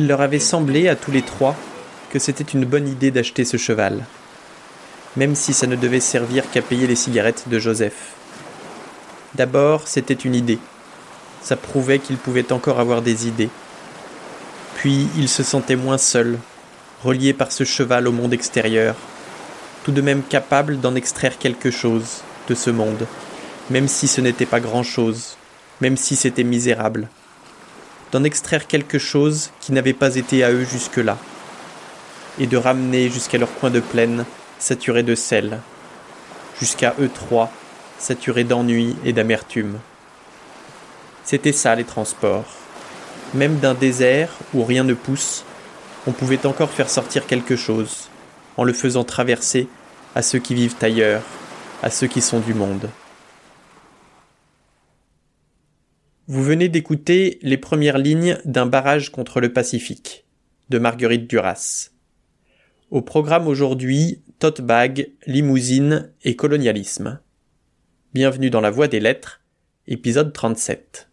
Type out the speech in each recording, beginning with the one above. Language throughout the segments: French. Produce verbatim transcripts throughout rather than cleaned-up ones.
Il leur avait semblé, à tous les trois, que c'était une bonne idée d'acheter ce cheval, même si ça ne devait servir qu'à payer les cigarettes de Joseph. D'abord, c'était une idée. Ça prouvait qu'il pouvait encore avoir des idées. Puis, il se sentait moins seul, relié par ce cheval au monde extérieur, tout de même capable d'en extraire quelque chose de ce monde, même si ce n'était pas grand-chose, même si c'était misérable. D'en extraire quelque chose qui n'avait pas été à eux jusque-là, et de ramener jusqu'à leur coin de plaine saturé de sel, jusqu'à eux trois, saturés d'ennui et d'amertume. C'était ça les transports. Même d'un désert où rien ne pousse, on pouvait encore faire sortir quelque chose, en le faisant traverser à ceux qui vivent ailleurs, à ceux qui sont du monde. Vous venez d'écouter les premières lignes d'un barrage contre le Pacifique, de Marguerite Duras. Au programme aujourd'hui, tote bag, limousine et colonialisme. Bienvenue dans La Voie des Lettres, épisode trente-sept.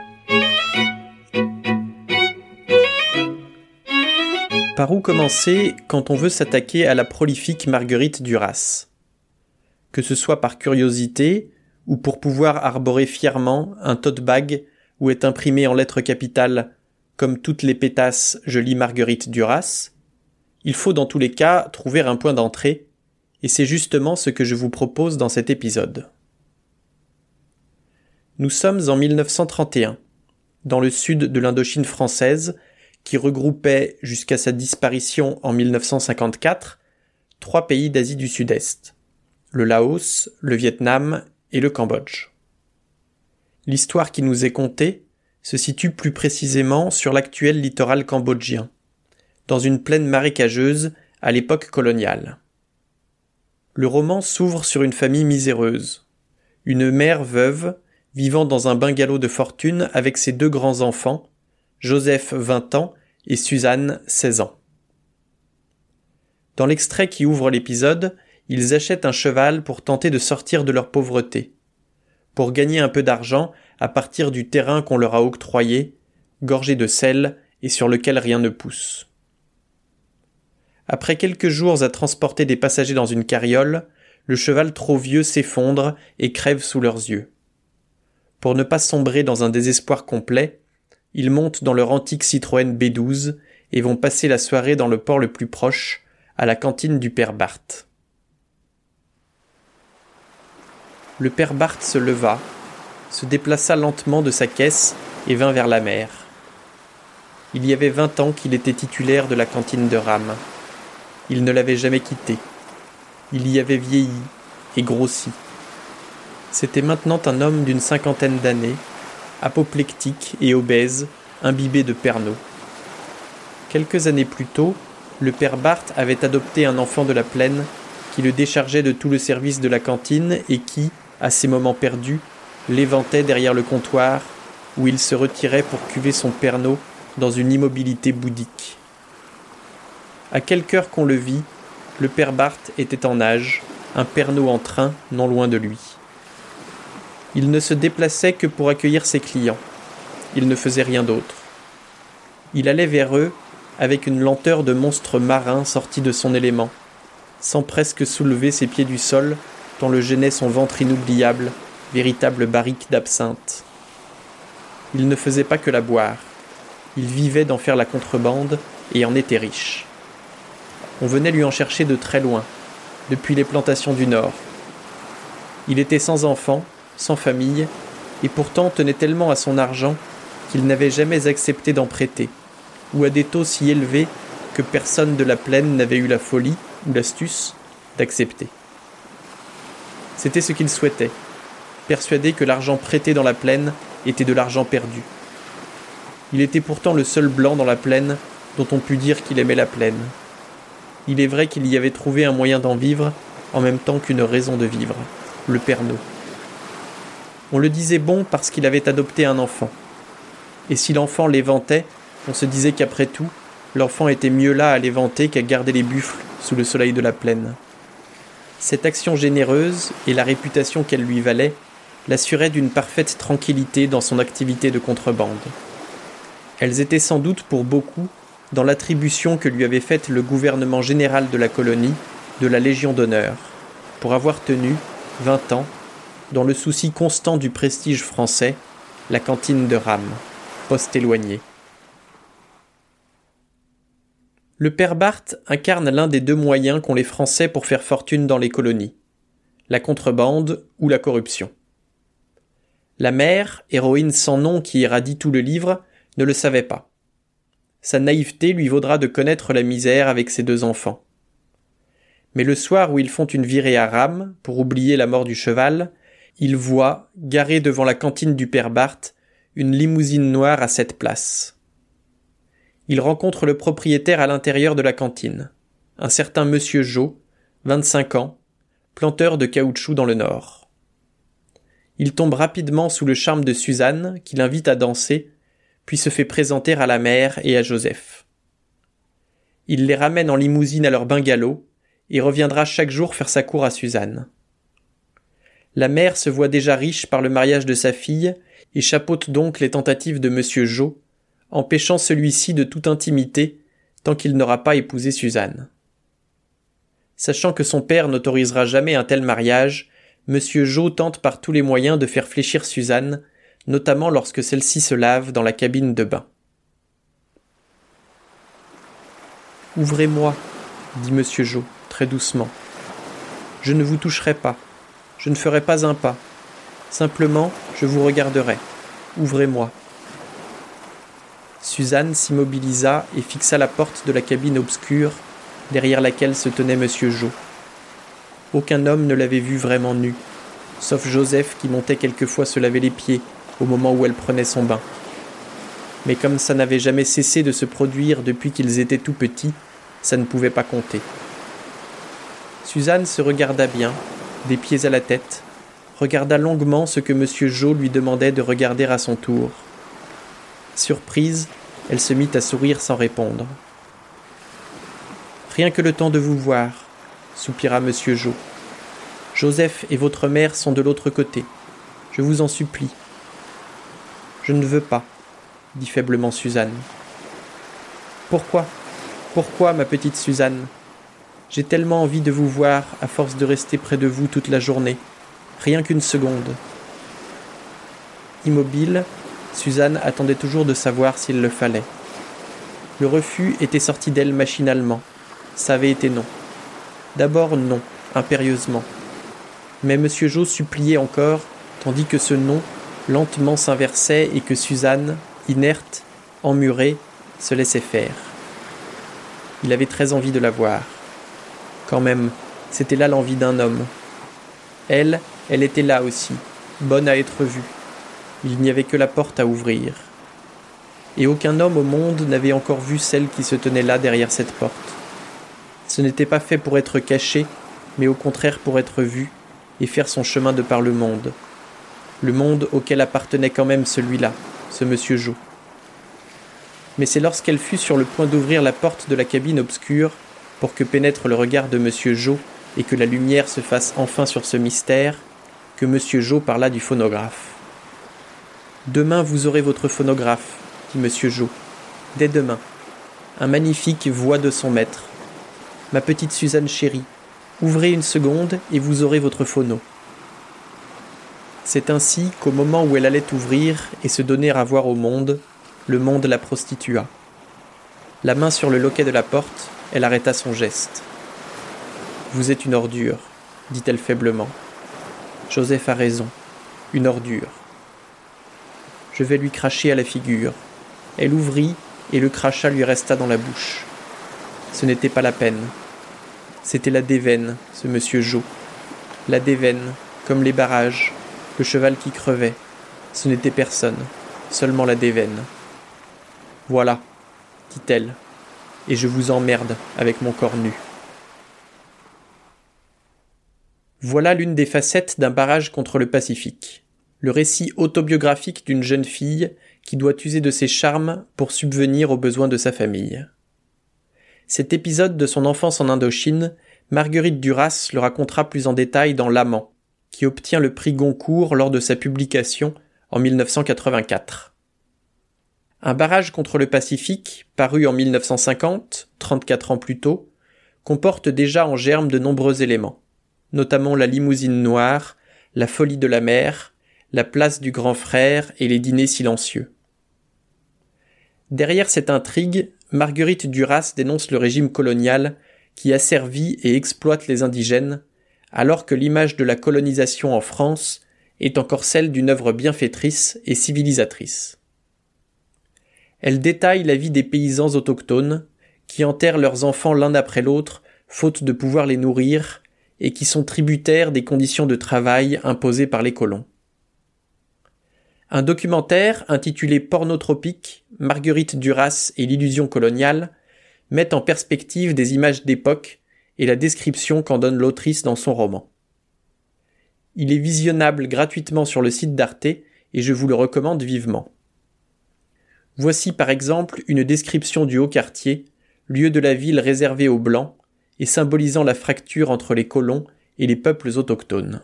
Par où commencer quand on veut s'attaquer à la prolifique Marguerite Duras ? Que ce soit par curiosité ou pour pouvoir arborer fièrement un tote bag où est imprimé en lettres capitales « Comme toutes les pétasses, je lis Marguerite Duras », il faut dans tous les cas trouver un point d'entrée, et c'est justement ce que je vous propose dans cet épisode. Nous sommes en mille neuf cent trente et un, dans le sud de l'Indochine française, qui regroupait, jusqu'à sa disparition en mille neuf cent cinquante-quatre, trois pays d'Asie du Sud-Est, le Laos, le Vietnam et le Cambodge. L'histoire qui nous est contée se situe plus précisément sur l'actuel littoral cambodgien, dans une plaine marécageuse à l'époque coloniale. Le roman s'ouvre sur une famille miséreuse, une mère veuve vivant dans un bungalow de fortune avec ses deux grands-enfants, Joseph vingt ans et Suzanne seize ans. Dans l'extrait qui ouvre l'épisode, ils achètent un cheval pour tenter de sortir de leur pauvreté, pour gagner un peu d'argent à partir du terrain qu'on leur a octroyé, gorgé de sel et sur lequel rien ne pousse. Après quelques jours à transporter des passagers dans une carriole, le cheval trop vieux s'effondre et crève sous leurs yeux. Pour ne pas sombrer dans un désespoir complet, ils montent dans leur antique Citroën B douze et vont passer la soirée dans le port le plus proche, à la cantine du père Barthes. Le père Barthes se leva, se déplaça lentement de sa caisse et vint vers la mer. Il y avait vingt ans qu'il était titulaire de la cantine de Rame. Il ne l'avait jamais quittée. Il y avait vieilli et grossi. C'était maintenant un homme d'une cinquantaine d'années, apoplectique et obèse, imbibé de Pernod. Quelques années plus tôt, le père Barthes avait adopté un enfant de la plaine qui le déchargeait de tout le service de la cantine et qui, à ses moments perdus, l'éventait derrière le comptoir où il se retirait pour cuver son Pernod dans une immobilité bouddhique. À quelque heure qu'on le vît, le père Barthes était en nage, un Pernod en train non loin de lui. Il ne se déplaçait que pour accueillir ses clients. Il ne faisait rien d'autre. Il allait vers eux avec une lenteur de monstre marin sorti de son élément, sans presque soulever ses pieds du sol, tant le gênait son ventre inoubliable, véritable barrique d'absinthe. Il ne faisait pas que la boire. Il vivait d'en faire la contrebande et en était riche. On venait lui en chercher de très loin, depuis les plantations du Nord. Il était sans enfant, sans famille, et pourtant tenait tellement à son argent qu'il n'avait jamais accepté d'en prêter, ou à des taux si élevés que personne de la plaine n'avait eu la folie, ou l'astuce, d'accepter. C'était ce qu'il souhaitait, persuadé que l'argent prêté dans la plaine était de l'argent perdu. Il était pourtant le seul blanc dans la plaine dont on pût dire qu'il aimait la plaine. Il est vrai qu'il y avait trouvé un moyen d'en vivre en même temps qu'une raison de vivre, le Pernod. On le disait bon parce qu'il avait adopté un enfant. Et si l'enfant l'éventait, on se disait qu'après tout, l'enfant était mieux là à l'éventer qu'à garder les buffles sous le soleil de la plaine. Cette action généreuse et la réputation qu'elle lui valait l'assuraient d'une parfaite tranquillité dans son activité de contrebande. Elles étaient sans doute pour beaucoup dans l'attribution que lui avait faite le gouvernement général de la colonie de la Légion d'honneur, pour avoir tenu, vingt ans, dans le souci constant du prestige français, la cantine de Rame, poste éloigné. Le père Barthes incarne l'un des deux moyens qu'ont les Français pour faire fortune dans les colonies, la contrebande ou la corruption. La mère, héroïne sans nom qui irradie tout le livre, ne le savait pas. Sa naïveté lui vaudra de connaître la misère avec ses deux enfants. Mais le soir où ils font une virée à Rame, pour oublier la mort du cheval, il voit, garée devant la cantine du père Barthes, une limousine noire à sept places. Il rencontre le propriétaire à l'intérieur de la cantine, un certain monsieur Jo, vingt-cinq ans, planteur de caoutchouc dans le Nord. Il tombe rapidement sous le charme de Suzanne, qui l'invite à danser, puis se fait présenter à la mère et à Joseph. Il les ramène en limousine à leur bungalow et reviendra chaque jour faire sa cour à Suzanne. La mère se voit déjà riche par le mariage de sa fille et chapeaute donc les tentatives de monsieur Jo, empêchant celui-ci de toute intimité tant qu'il n'aura pas épousé Suzanne. Sachant que son père n'autorisera jamais un tel mariage, monsieur Jo tente par tous les moyens de faire fléchir Suzanne, notamment lorsque celle-ci se lave dans la cabine de bain. « Ouvrez-moi, dit monsieur Jo, très doucement. Je ne vous toucherai pas, je ne ferai pas un pas. Simplement, je vous regarderai. Ouvrez-moi. » Suzanne s'immobilisa et fixa la porte de la cabine obscure, derrière laquelle se tenait monsieur Jo. Aucun homme ne l'avait vue vraiment nue, sauf Joseph qui montait quelquefois se laver les pieds au moment où elle prenait son bain. Mais comme ça n'avait jamais cessé de se produire depuis qu'ils étaient tout petits, ça ne pouvait pas compter. Suzanne se regarda bien, des pieds à la tête, regarda longuement ce que monsieur Jo lui demandait de regarder à son tour. Surprise, elle se mit à sourire sans répondre. « Rien que le temps de vous voir, » soupira monsieur Jo. « Joseph et votre mère sont de l'autre côté. Je vous en supplie. »« Je ne veux pas, » dit faiblement Suzanne. « Pourquoi ? Pourquoi, ma petite Suzanne ? J'ai tellement envie de vous voir à force de rester près de vous toute la journée. Rien qu'une seconde. » Immobile, Suzanne attendait toujours de savoir s'il le fallait. Le refus était sorti d'elle machinalement. Ça avait été non. D'abord non, impérieusement. Mais monsieur Jo suppliait encore, tandis que ce non lentement s'inversait et que Suzanne, inerte, emmurée, se laissait faire. Il avait très envie de la voir. Quand même, c'était là l'envie d'un homme. Elle, elle était là aussi, bonne à être vue. Il n'y avait que la porte à ouvrir. Et aucun homme au monde n'avait encore vu celle qui se tenait là derrière cette porte. Ce n'était pas fait pour être caché, mais au contraire pour être vu et faire son chemin de par le monde. Le monde auquel appartenait quand même celui-là, ce monsieur Jo. Mais c'est lorsqu'elle fut sur le point d'ouvrir la porte de la cabine obscure pour que pénètre le regard de monsieur Jo et que la lumière se fasse enfin sur ce mystère, que monsieur Jo parla du phonographe. « Demain vous aurez votre phonographe, » dit monsieur Jo. « Dès demain. Un magnifique voix de son maître. Ma petite Suzanne chérie, ouvrez une seconde et vous aurez votre phono. » C'est ainsi qu'au moment où elle allait ouvrir et se donner à voir au monde, le monde la prostitua. La main sur le loquet de la porte, elle arrêta son geste. « Vous êtes une ordure, » dit-elle faiblement. « Joseph a raison, une ordure. Je vais lui cracher à la figure. » Elle ouvrit et le crachat lui resta dans la bouche. Ce n'était pas la peine. C'était la déveine, ce monsieur Jo. La déveine, comme les barrages, le cheval qui crevait. Ce n'était personne, seulement la déveine. « Voilà, » dit-elle, « et je vous emmerde avec mon corps nu. » Voilà l'une des facettes d'un barrage contre le Pacifique. Le récit autobiographique d'une jeune fille qui doit user de ses charmes pour subvenir aux besoins de sa famille. Cet épisode de son enfance en Indochine, Marguerite Duras le racontera plus en détail dans L'Amant, qui obtient le prix Goncourt lors de sa publication en mille neuf cent quatre-vingt-quatre. Un barrage contre le Pacifique, paru en mille neuf cent cinquante, trente-quatre ans plus tôt, comporte déjà en germe de nombreux éléments, notamment la limousine noire, la folie de la mer, la place du grand frère et les dîners silencieux. Derrière cette intrigue, Marguerite Duras dénonce le régime colonial qui asservit et exploite les indigènes, alors que l'image de la colonisation en France est encore celle d'une œuvre bienfaitrice et civilisatrice. Elle détaille la vie des paysans autochtones, qui enterrent leurs enfants l'un après l'autre, faute de pouvoir les nourrir, et qui sont tributaires des conditions de travail imposées par les colons. Un documentaire intitulé Pornotropique, Marguerite Duras et l'illusion coloniale met en perspective des images d'époque et la description qu'en donne l'autrice dans son roman. Il est visionnable gratuitement sur le site d'Arte et je vous le recommande vivement. Voici par exemple une description du Haut-Quartier, lieu de la ville réservé aux Blancs et symbolisant la fracture entre les colons et les peuples autochtones.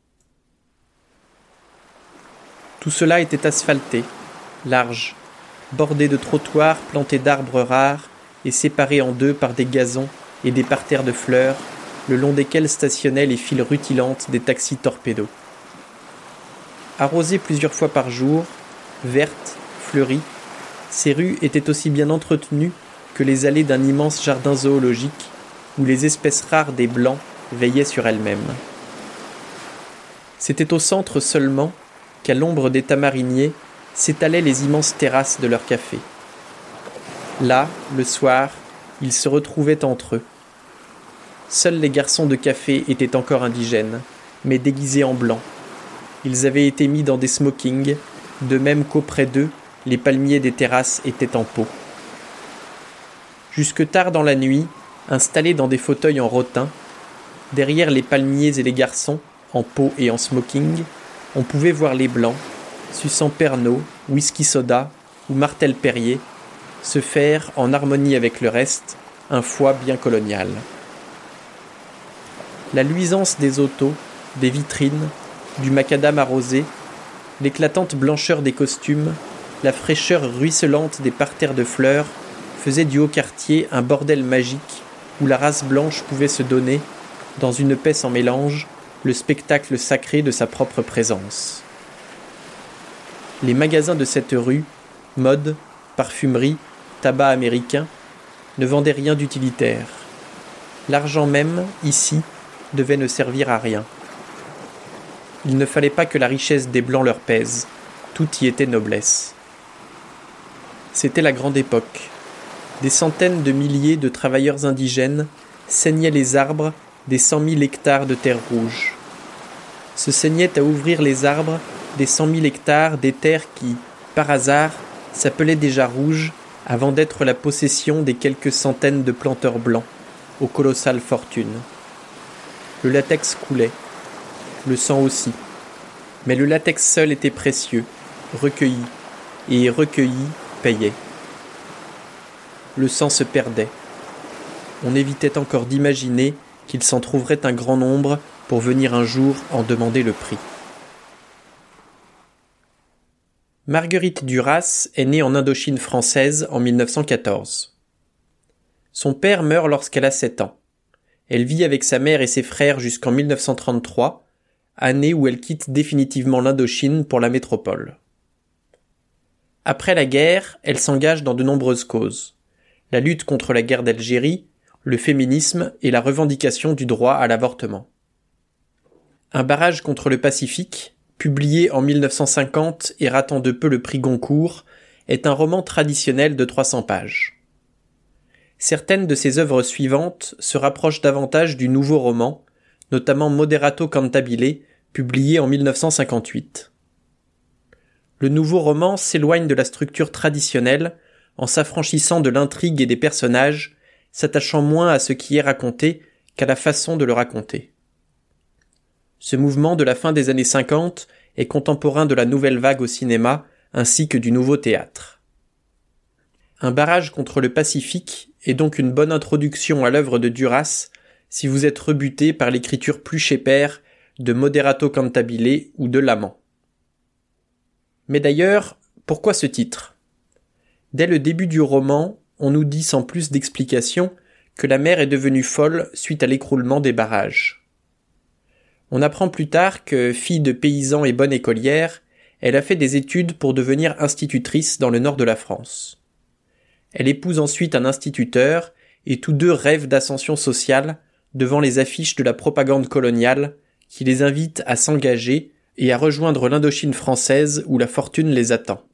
Tout cela était asphalté, large, bordé de trottoirs plantés d'arbres rares et séparés en deux par des gazons et des parterres de fleurs, le long desquels stationnaient les files rutilantes des taxis torpédos. Arrosées plusieurs fois par jour, vertes, fleuries, ces rues étaient aussi bien entretenues que les allées d'un immense jardin zoologique où les espèces rares des Blancs veillaient sur elles-mêmes. C'était au centre seulement qu'à l'ombre des tamariniers s'étalaient les immenses terrasses de leurs cafés. Là, le soir, ils se retrouvaient entre eux. Seuls les garçons de café étaient encore indigènes, mais déguisés en blanc. Ils avaient été mis dans des smokings, de même qu'auprès d'eux, les palmiers des terrasses étaient en pot. Jusque tard dans la nuit, installés dans des fauteuils en rotin, derrière les palmiers et les garçons, en pot et en smoking, on pouvait voir les blancs, suçant Pernod, whisky soda ou Martel Perrier, se faire, en harmonie avec le reste, un foie bien colonial. La luisance des autos, des vitrines, du macadam arrosé, l'éclatante blancheur des costumes, la fraîcheur ruisselante des parterres de fleurs faisaient du Haut-Quartier un bordel magique où la race blanche pouvait se donner, dans une paix sans mélange, le spectacle sacré de sa propre présence. Les magasins de cette rue, mode, parfumerie, tabac américain, ne vendaient rien d'utilitaire. L'argent même, ici, devait ne servir à rien. Il ne fallait pas que la richesse des Blancs leur pèse, tout y était noblesse. C'était la grande époque. Des centaines de milliers de travailleurs indigènes saignaient les arbres des cent mille hectares de terre rouge. Se saignaient à ouvrir les arbres des cent mille hectares des terres qui, par hasard, s'appelaient déjà rouges avant d'être la possession des quelques centaines de planteurs blancs, aux colossales fortunes. Le latex coulait, le sang aussi, mais le latex seul était précieux, recueilli, et recueilli payait. Le sang se perdait. On évitait encore d'imaginer qu'il s'en trouverait un grand nombre pour venir un jour en demander le prix. Marguerite Duras est née en Indochine française en mille neuf cent quatorze. Son père meurt lorsqu'elle a sept ans. Elle vit avec sa mère et ses frères jusqu'en mille neuf cent trente-trois, année où elle quitte définitivement l'Indochine pour la métropole. Après la guerre, elle s'engage dans de nombreuses causes. La lutte contre la guerre d'Algérie, le féminisme et la revendication du droit à l'avortement. Un barrage contre le Pacifique, publié en mille neuf cent cinquante et ratant de peu le prix Goncourt, est un roman traditionnel de trois cents pages. Certaines de ses œuvres suivantes se rapprochent davantage du nouveau roman, notamment Moderato Cantabile, publié en mille neuf cent cinquante-huit. Le nouveau roman s'éloigne de la structure traditionnelle en s'affranchissant de l'intrigue et des personnages, s'attachant moins à ce qui est raconté qu'à la façon de le raconter. Ce mouvement de la fin des années cinquante est contemporain de la nouvelle vague au cinéma ainsi que du nouveau théâtre. Un barrage contre le Pacifique est donc une bonne introduction à l'œuvre de Duras si vous êtes rebuté par l'écriture plus chépère de Moderato Cantabile ou de L'Amant. Mais d'ailleurs, pourquoi ce titre ? Dès le début du roman, on nous dit sans plus d'explication que la mère est devenue folle suite à l'écroulement des barrages. On apprend plus tard que, fille de paysan et bonne écolière, elle a fait des études pour devenir institutrice dans le nord de la France. Elle épouse ensuite un instituteur et tous deux rêvent d'ascension sociale devant les affiches de la propagande coloniale qui les invite à s'engager et à rejoindre l'Indochine française où la fortune les attend.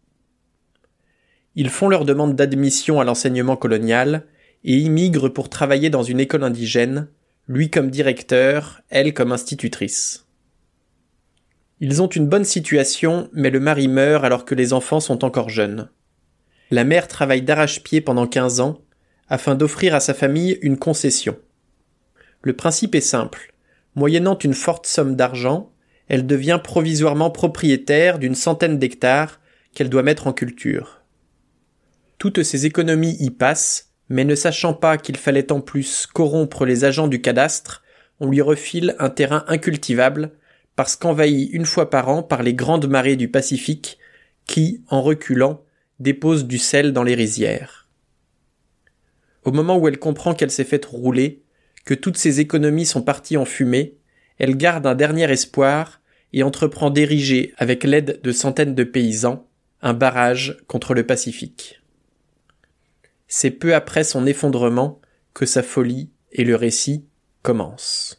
Ils font leur demande d'admission à l'enseignement colonial et immigrent pour travailler dans une école indigène, lui comme directeur, elle comme institutrice. Ils ont une bonne situation, mais le mari meurt alors que les enfants sont encore jeunes. La mère travaille d'arrache-pied pendant quinze ans, afin d'offrir à sa famille une concession. Le principe est simple. Moyennant une forte somme d'argent, elle devient provisoirement propriétaire d'une centaine d'hectares qu'elle doit mettre en culture. Toutes ces économies y passent, mais ne sachant pas qu'il fallait en plus corrompre les agents du cadastre, on lui refile un terrain incultivable, parce qu'envahi une fois par an par les grandes marées du Pacifique qui, en reculant, déposent du sel dans les rizières. Au moment où elle comprend qu'elle s'est faite rouler, que toutes ses économies sont parties en fumée, elle garde un dernier espoir et entreprend d'ériger, avec l'aide de centaines de paysans, un barrage contre le Pacifique. C'est peu après son effondrement que sa folie et le récit commencent.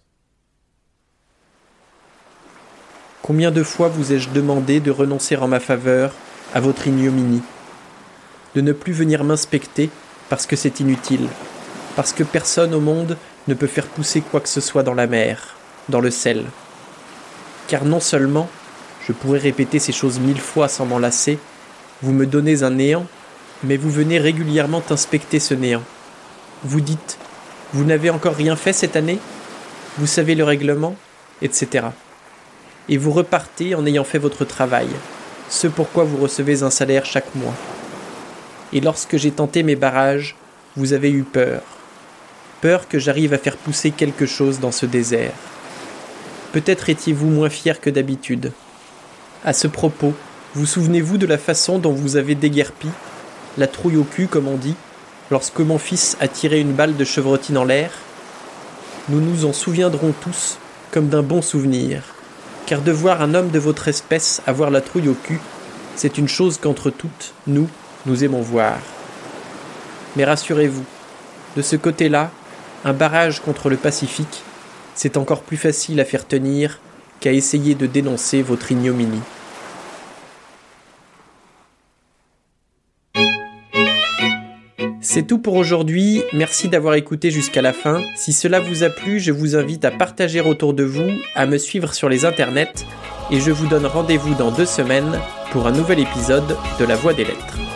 Combien de fois vous ai-je demandé de renoncer en ma faveur à votre ignominie, de ne plus venir m'inspecter parce que c'est inutile, parce que personne au monde ne peut faire pousser quoi que ce soit dans la mer, dans le sel. Car non seulement, je pourrais répéter ces choses mille fois sans m'en lasser, vous me donnez un néant, mais vous venez régulièrement inspecter ce néant. Vous dites, vous n'avez encore rien fait cette année ? Vous savez le règlement ? et cetera. Et vous repartez en ayant fait votre travail, ce pourquoi vous recevez un salaire chaque mois. Et lorsque j'ai tenté mes barrages, vous avez eu peur. Peur que j'arrive à faire pousser quelque chose dans ce désert. Peut-être étiez-vous moins fier que d'habitude. À ce propos, vous souvenez-vous de la façon dont vous avez déguerpi, la trouille au cul comme on dit, lorsque mon fils a tiré une balle de chevrotine en l'air ? Nous nous en souviendrons tous comme d'un bon souvenir, car de voir un homme de votre espèce avoir la trouille au cul, c'est une chose qu'entre toutes, nous, nous aimons voir. Mais rassurez-vous, de ce côté-là, un barrage contre le Pacifique, c'est encore plus facile à faire tenir qu'à essayer de dénoncer votre ignominie. C'est tout pour aujourd'hui, merci d'avoir écouté jusqu'à la fin. Si cela vous a plu, je vous invite à partager autour de vous, à me suivre sur les internets, et je vous donne rendez-vous dans deux semaines pour un nouvel épisode de La Voix des Lettres.